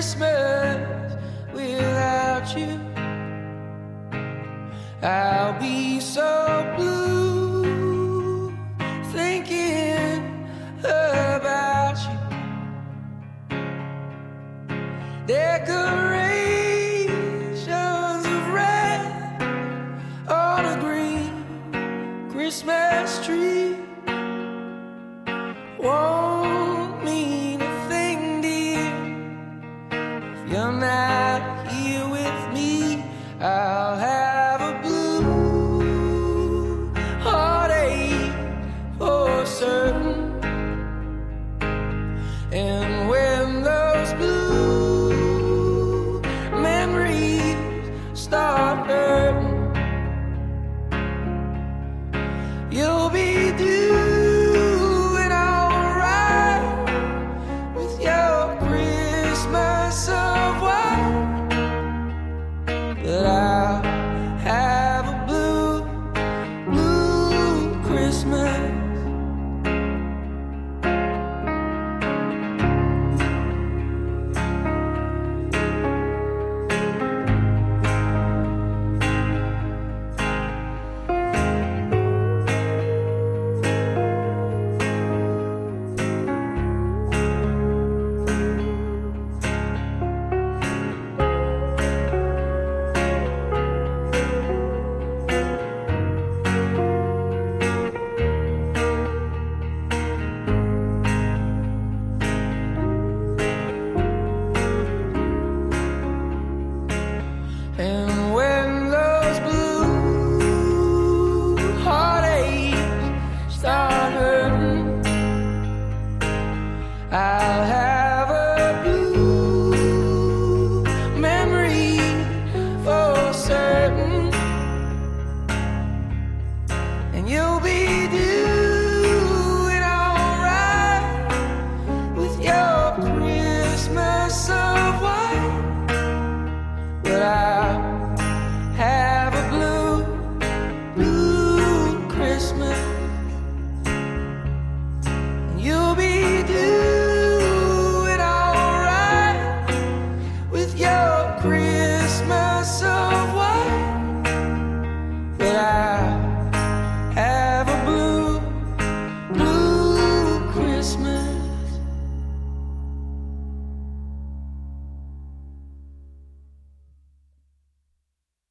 Christmas without you. I'll be so blue thinking about you. Decorations of red on a green Christmas tree won't mean a thing, dear, if you're not here with me. I'll have a blue heartache for certain. And when those blue memories start hurting, you'll be doing alright with your Christmas of white. But I'll have a blue, blue Christmas. And when those blue heartaches start hurting, I'll have a blue memory for certain. And you'll be doing alright with your Christmas of white. But